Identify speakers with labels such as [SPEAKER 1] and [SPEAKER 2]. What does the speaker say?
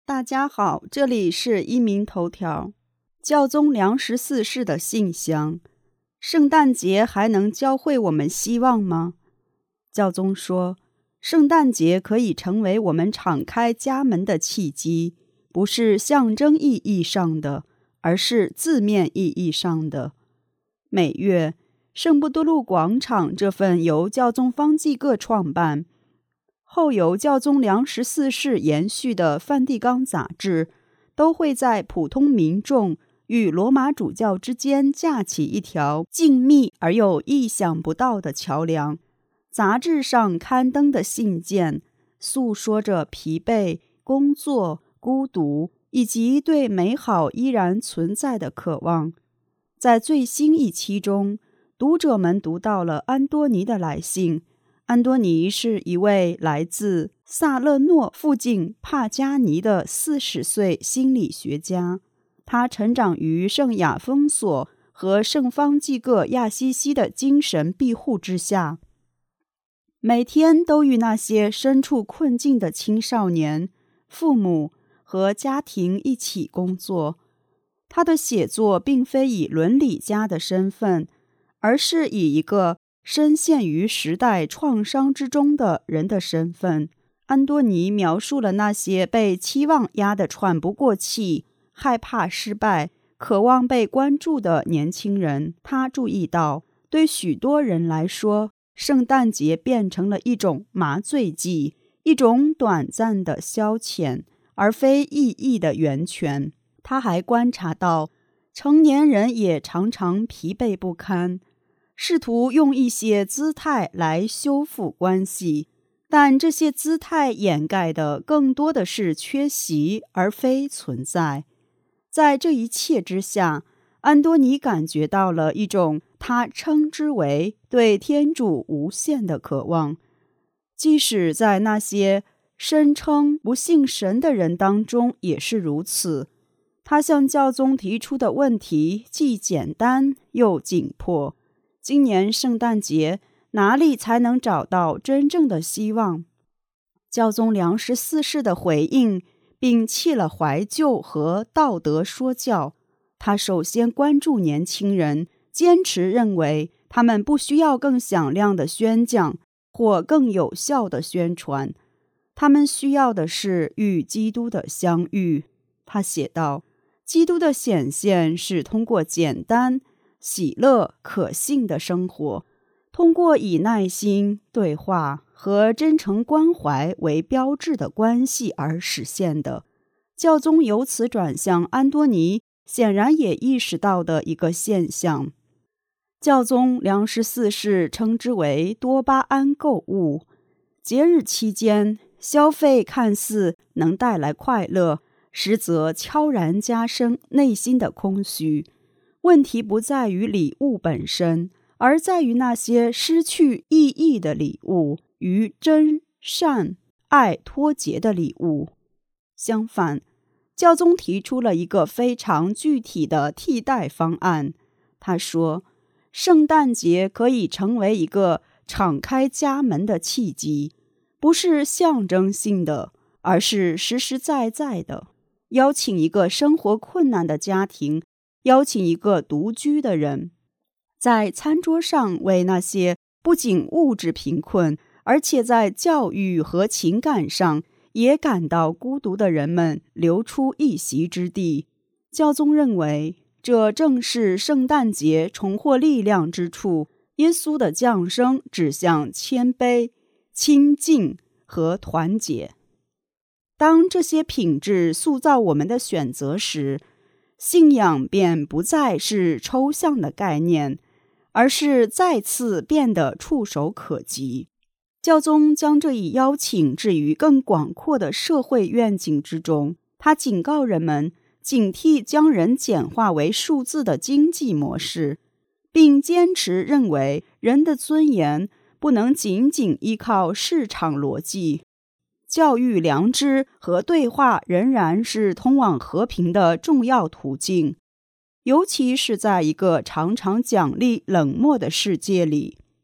[SPEAKER 1] 大家好，这里是一鸣头条。教宗良14世的信箱：圣诞节还能教会我们希望吗？教宗说，圣诞节可以成为我们敞开家门的契机，不是象征意义上的，而是字面意义上的。每月，圣伯多禄广场这份由教宗方济各创办，后由教宗良14世延续的梵蒂冈杂志，都会在普通民众与罗马主教之间架起一条静谧而又意想不到的桥梁。杂志上刊登的信件诉说着疲惫、工作、孤独以及对美好依然存在的渴望。在最新一期中，读者们读到了安多尼的来信。安多尼是一位来自萨勒诺附近帕加尼的40岁心理学家，他成长于圣亚封索和圣方济各亚西西的精神庇护之下，每天都与那些身处困境的青少年、父母和家庭一起工作。他的写作并非以伦理家的身份，而是以一个深陷于时代创伤之中的人的身份。安多尼描述了那些被期望压得喘不过气、害怕失败、渴望被关注的年轻人。他注意到，对许多人来说，圣诞节变成了一种麻醉剂，一种短暂的消遣，而非意义的源泉。他还观察到，成年人也常常疲惫不堪，试图用一些姿态来修复关系，但这些姿态掩盖的更多的是缺席，而非存在。在这一切之下，安多尼感觉到了一种他称之为对天主无限的渴望，即使在那些声称不信神的人当中也是如此。他向教宗提出的问题既简单又紧迫：今年圣诞节哪里才能找到真正的希望？教宗良14世的回应摒弃了怀旧和道德说教。他首先关注年轻人，坚持认为他们不需要更响亮的宣讲或更有效的宣传，他们需要的是与基督的相遇。他写道，基督的显现是通过简单、喜乐、可信的生活，通过以耐心、对话和真诚关怀为标志的关系而实现的。教宗由此转向安多尼显然也意识到的一个现象，教宗良14世称之为多巴胺购物。节日期间，消费看似能带来快乐，实则悄然加深内心的空虚。问题不在于礼物本身，而在于那些失去意义的礼物，与真、善、爱脱节的礼物。相反，教宗提出了一个非常具体的替代方案。他说，圣诞节可以成为一个敞开家门的契机，不是象征性的，而是实实在在的。邀请一个生活困难的家庭，邀请一个独居的人，在餐桌上为那些不仅物质贫困，而且在教育和情感上也感到孤独的人们留出一席之地。教宗认为，这正是圣诞节重获力量之处。耶稣的降生指向谦卑、亲近和团结。当这些品质塑造我们的选择时，信仰便不再是抽象的概念，而是再次变得触手可及。教宗将这一邀请置于更广阔的社会愿景之中。他警告人们警惕将人简化为数字的经济模式，并坚持认为人的尊严不能仅仅依靠市场逻辑。教育、良知和对话仍然是通往和平的重要途径，尤其是在一个常常奖励冷漠的世界里。